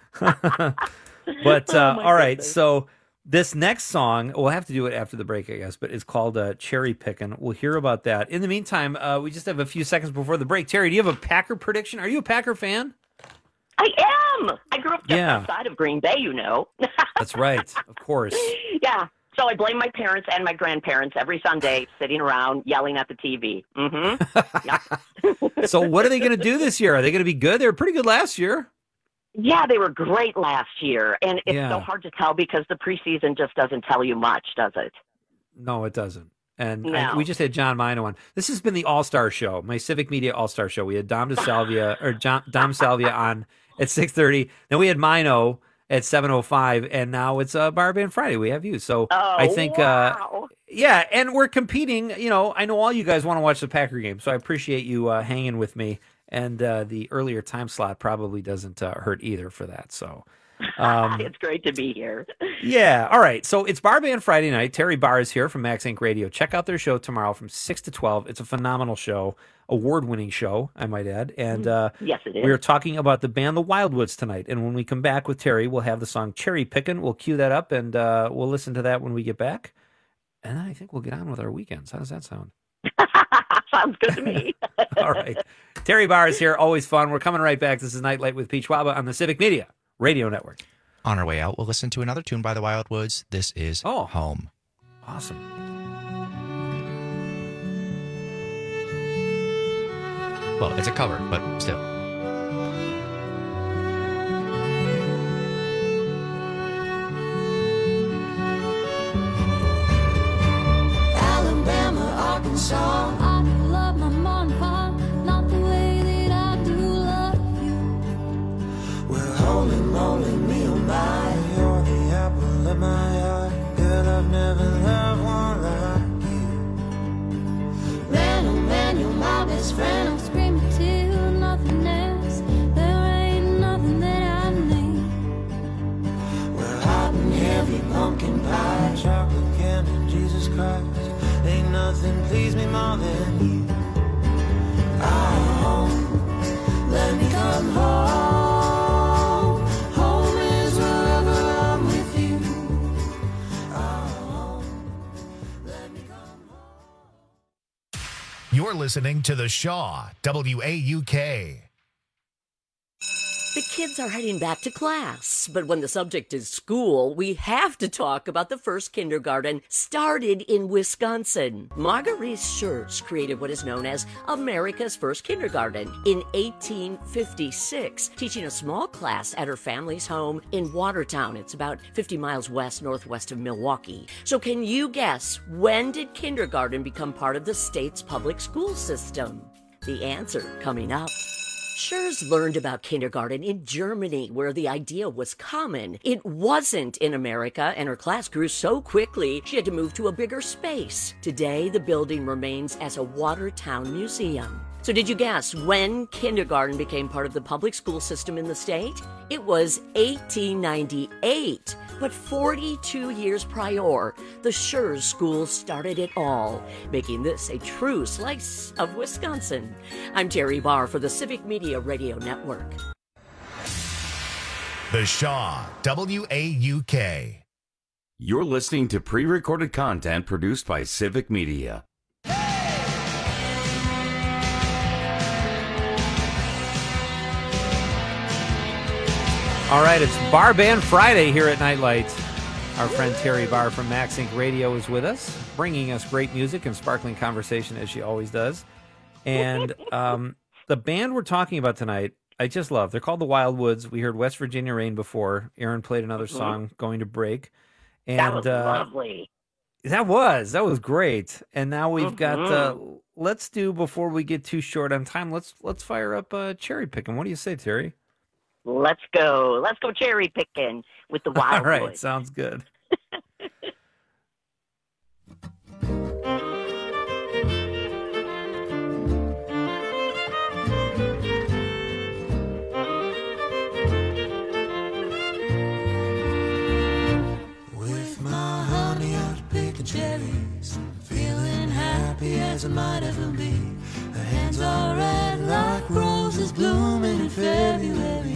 but all right. Goodness. So this next song, we'll have to do it after the break, I guess, but it's called Cherry Pickin'. We'll hear about that. In the meantime, we just have a few seconds before the break. Terry, do you have a Packer prediction? Are you a Packer fan? I am. I grew up just outside of Green Bay, That's right. Of course. Yeah. So I blame my parents and my grandparents every Sunday sitting around yelling at the TV. Mm-hmm. So what are they going to do this year? Are they going to be good? They were pretty good last year. Yeah, they were great last year, and it's Yeah. so hard to tell because the preseason just doesn't tell you much, does it? No, it doesn't. And No. we just had John Mino on. This has been the All-Star Show, my Civic Media All-Star Show. We had Dom Salvia on at 6:30. Then we had Mino at 7:05, and now it's Bar Band Friday. We have you. So I think, yeah, and we're competing. You know, I know all you guys want to watch the Packer game, so I appreciate you hanging with me. And the earlier time slot probably doesn't hurt either for that. So It's great to be here. yeah. All right. So it's Bar Band Friday night. Terry Barr is here from Max Inc. Radio. Check out their show tomorrow from 6 to 12. It's a phenomenal show, award-winning show, I might add. And yes, it is. we are talking about the band The Wildwoods tonight. And when we come back with Terry, we'll have the song Cherry Pickin'. We'll cue that up, and we'll listen to that when we get back. And then I think we'll get on with our weekends. How does that sound? Sounds good to me. All right. Terry Barr is here. Always fun. We're coming right back. This is Nightlight with Peach Waba on the Civic Media Radio Network. On our way out, we'll listen to another tune by the Wildwoods. This is Home. Awesome. Well, it's a cover, but still. Alabama, Arkansas. I do love my mom and pop, not the way that I do love you. Well, holy moly, me oh my, you're the apple of my eye. Girl, I've never loved one like you. Man, oh man, you're my best friend. I'm screaming till nothing else. There ain't nothing that I need. Well, hot and heavy pumpkin pie, chocolate candy, Jesus Christ. Ain't nothing please me more than you. Oh, let me come home. Home is wherever I'm with you. Oh, let me come home. You're listening to The Shaw, WAUK. The kids are heading back to class, but when the subject is school, we have to talk about the first kindergarten started in Wisconsin. Marguerite Schurz created what is known as America's first kindergarten in 1856, teaching a small class at her family's home in Watertown. It's about 50 miles northwest of Milwaukee. So can you guess, when did kindergarten become part of the state's public school system? The answer coming up. Schurz learned about kindergarten in Germany, where the idea was common. It wasn't in America, and her class grew so quickly she had to move to a bigger space. Today, the building remains as a Watertown museum. So did you guess when kindergarten became part of the public school system in the state? It was 1898. But 42 years prior, the Schurz School started it all, making this a true slice of Wisconsin. I'm Terry Barr for the Civic Media Radio Network. The Shaw, WAUK. You're listening to pre-recorded content produced by Civic Media. All right, it's Bar Band Friday here at Nightlight. Our friend Terry Barr from Max Inc. Radio is with us, bringing us great music and sparkling conversation as she always does. And the band we're talking about tonight, I just love. They're called the Wildwoods. We heard West Virginia Rain before. Aaron played another song, Going to Break. And, that was lovely. That was great. And now we've got, let's do, before we get too short on time, let's fire up Cherry Pickin'. What do you say, Terry? Let's go cherry picking with the Wildwoods. All right, sounds good. With my honey out picking cherries, feeling happy as I might ever be. Her hands are red like roses blooming in February.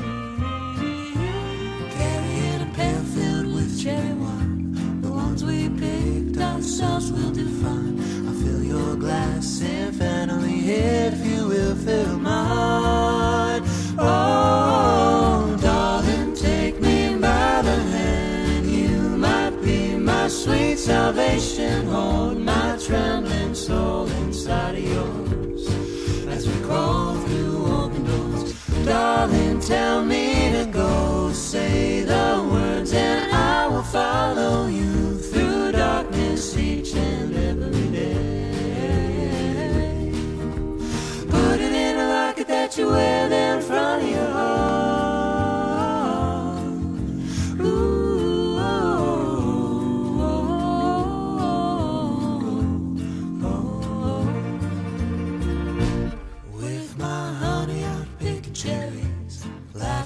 Carrying a pail filled with cherry wine. The ones we picked ourselves will do fine. I'll fill your glass infinitely if you will fill mine. Oh, darling, take me by the hand. You might be my sweet salvation. Hold my trembling soul inside of yours as we crawl through open doors. Darling, tell me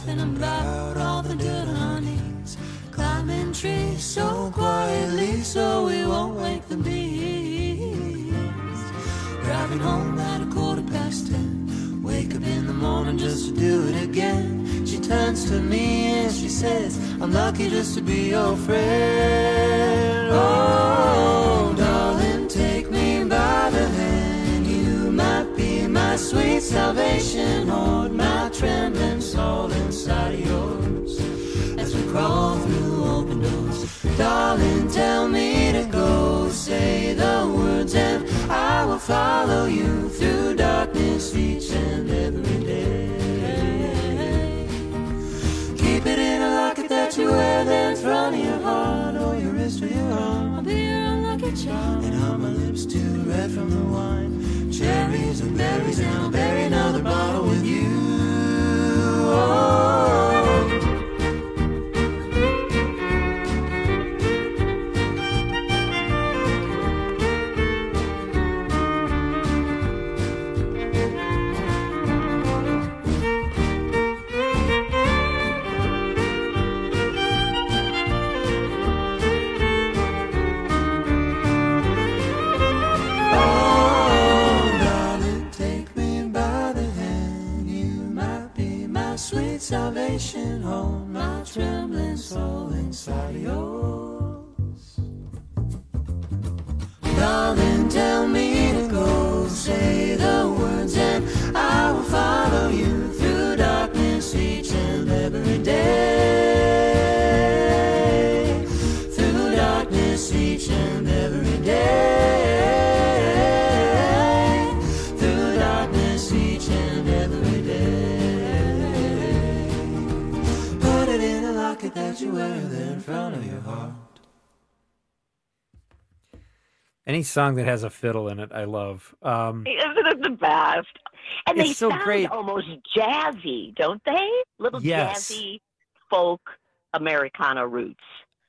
laughing about all the dirt on our knees, climbing trees so quietly so we won't wake the bees. Driving home at 10:15, wake up in the morning just to do it again. She turns to me and she says, I'm lucky just to be your friend. Oh, darling, take me by the hand. You might be my sweet salvation. Hold my trembling soul inside of yours as we crawl through open doors. Darling, tell me to go. Say the words and I will follow you through darkness each and every day. Keep it in a locket that you wear there in front of your heart or your wrist or your arm. I'll be your unlucky charm. And are my lips too red from the wine? Cherries and berries, and I'll bury another bottle with you. Oh. Salvation, hold my trembling soul inside of yours. Darling, tell me to go. Say the words and I will follow you through darkness each and every day. Through darkness each and every day. Through darkness each and every day. That you wear there in front of your heart. Any song that has a fiddle in it, I love. Isn't it the best? And they so sound great. almost jazzy, don't they? Little Yes. jazzy folk Americana roots.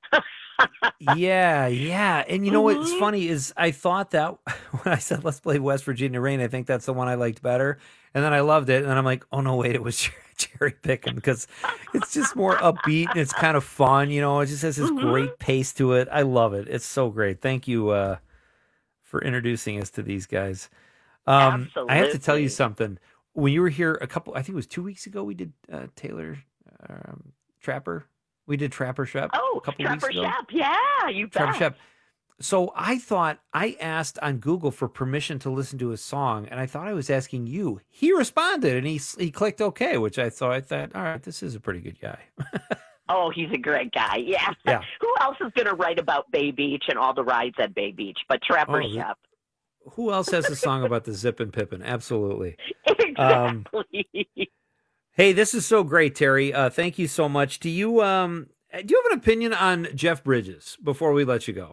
Yeah. And you know what's funny is I thought that when I said let's play West Virginia Rain, I think that's the one I liked better. And then I loved it. And then I'm like, oh no, wait, it was Cherry Pickin' because it's just more upbeat and it's kind of fun. You know, it just has this great pace to it. I love it. It's so great. Thank you for introducing us to these guys. I have to tell you something. When you were here I think it was 2 weeks ago, we did Taylor Trapper. We did Trapper Shep a couple weeks ago. Trapper Shep, yeah, you bet. Trapper Shep. So I asked on Google for permission to listen to his song, and I thought I was asking you. He responded, and he clicked OK, which I thought, all right, this is a pretty good guy. Oh, he's a great guy, yeah. Yeah. Who else is going to write about Bay Beach and all the rides at Bay Beach but Trapper Shep? Who else has a song about the Zip and Pippin? Absolutely. Exactly. Hey, this is so great, Terry. Thank you so much. Do you have an opinion on Jeff Bridges before we let you go?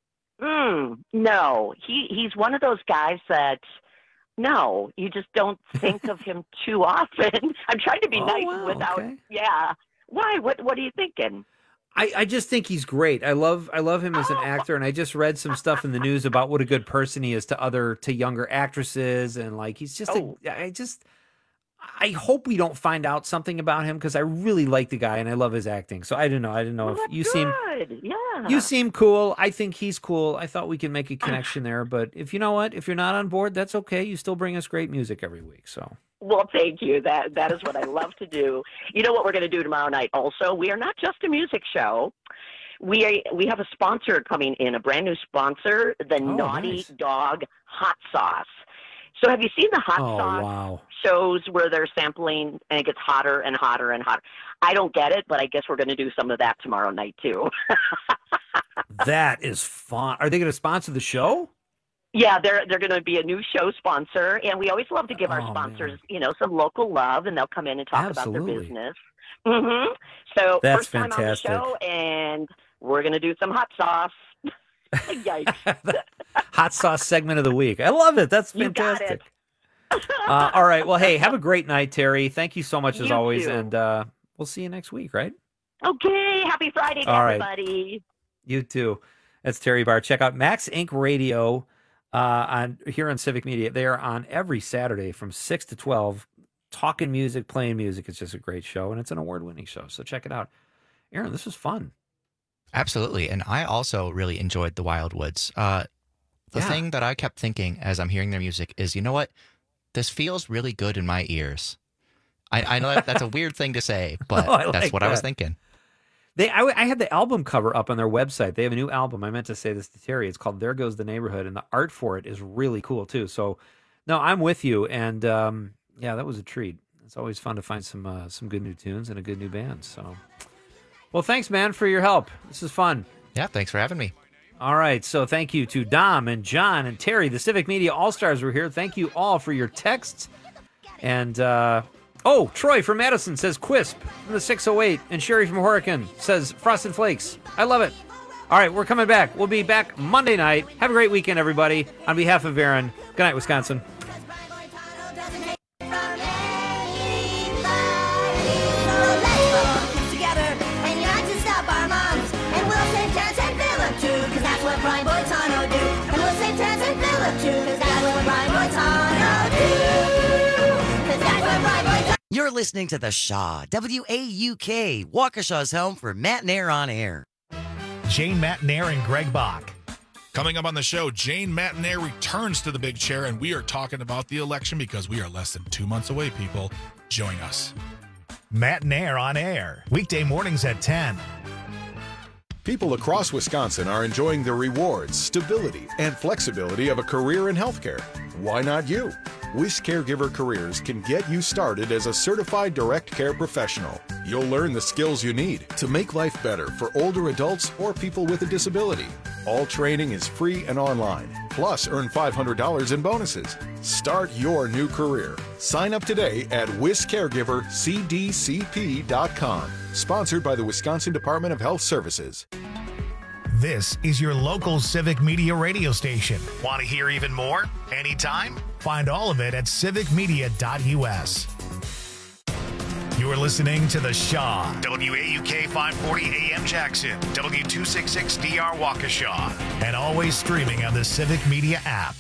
No, he's one of those guys that, no, you just don't think of him too often. I'm trying to be nice without, yeah. Why? What are you thinking? I just think he's great. I love him as an actor, and I just read some stuff in the news about what a good person he is to younger actresses, and like he's just I hope we don't find out something about him because I really like the guy and I love his acting. So I don't know. If you you seem cool. I think he's cool. I thought we could make a connection there. But if you know what, if you're not on board, that's okay. You still bring us great music every week. So. Well, thank you. That is what I love to do. You know what we're going to do tomorrow night also? We are not just a music show. We have a sponsor coming in, a brand new sponsor, the Naughty Dog Hot Sauce. So have you seen the hot sauce shows where they're sampling and it gets hotter and hotter and hotter? I don't get it, but I guess we're going to do some of that tomorrow night too. That is fun. Are they going to sponsor the show? Yeah, they're going to be a new show sponsor, and we always love to give our sponsors, some local love, and they'll come in and talk about their business. Mm-hmm. So that's first time fantastic. on the show, and we're going to do some hot sauce. Yikes. Hot sauce segment of the week. I love it. That's fantastic. All right. Well, hey, have a great night, Terry. Thank you so much as always, and we'll see you next week, right? Okay. Happy Friday to everybody. Right. You too. That's Terry Barr. Check out Max Inc. Radio here on Civic Media. They are on every Saturday from 6 to 12. talking music, playing music. It's just a great show, and it's an award-winning show. So check it out. Aaron, this was fun. Absolutely. And I also really enjoyed the Wildwoods. The thing that I kept thinking as I'm hearing their music is, you know what? This feels really good in my ears. I know that's a weird thing to say, but that's what I was thinking. I had the album cover up on their website. They have a new album. I meant to say this to Terry. It's called There Goes the Neighborhood, and the art for it is really cool, too. So, no, I'm with you. And, yeah, that was a treat. It's always fun to find some good new tunes and a good new band. So, well, thanks, man, for your help. This is fun. Yeah, thanks for having me. All right, so thank you to Dom and John and Terry. The Civic Media All-Stars were here. Thank you all for your texts. And, Troy from Madison says Quisp from the 608. And Sherry from Horican says Frosted Flakes. I love it. All right, we're coming back. We'll be back Monday night. Have a great weekend, everybody. On behalf of Aaron, good night, Wisconsin. Prime Boys Auto do, and we'll save Taz and Philip too, cause that's what Prime Boys Auto do, cause that's what Prime Boys Auto. You're listening to The Shaw, WAUK, Waukesha's home for Matt Nair on Air. Jane Matt Nair and Greg Bach. Coming up on the show, Jane Matt Nair returns to the big chair, and we are talking about the election because we are less than 2 months away, people. Join us. Matt Nair on Air, weekday mornings at 10. People across Wisconsin are enjoying the rewards, stability, and flexibility of a career in healthcare. Why not you? WIS Caregiver Careers can get you started as a certified direct care professional. You'll learn the skills you need to make life better for older adults or people with a disability. All training is free and online. Plus, earn $500 in bonuses. Start your new career. Sign up today at wiscaregivercdcp.com. Sponsored by the Wisconsin Department of Health Services. This is your local Civic Media radio station. Want to hear even more? Anytime? Find all of it at civicmedia.us. You're listening to The Shaw, WAUK 540 AM Jackson, W266DR Waukesha, and always streaming on the Civic Media app.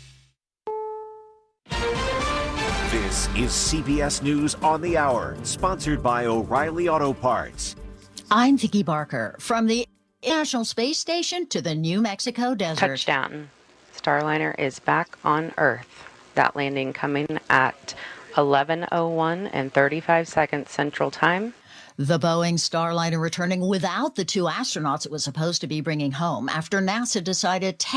This is CBS News on the Hour, sponsored by O'Reilly Auto Parts. I'm Vicki Barker. From the International Space Station to the New Mexico desert. Touchdown. Starliner is back on Earth. That landing coming at 11:01 and 35 seconds Central Time. The Boeing Starliner returning without the two astronauts it was supposed to be bringing home after NASA decided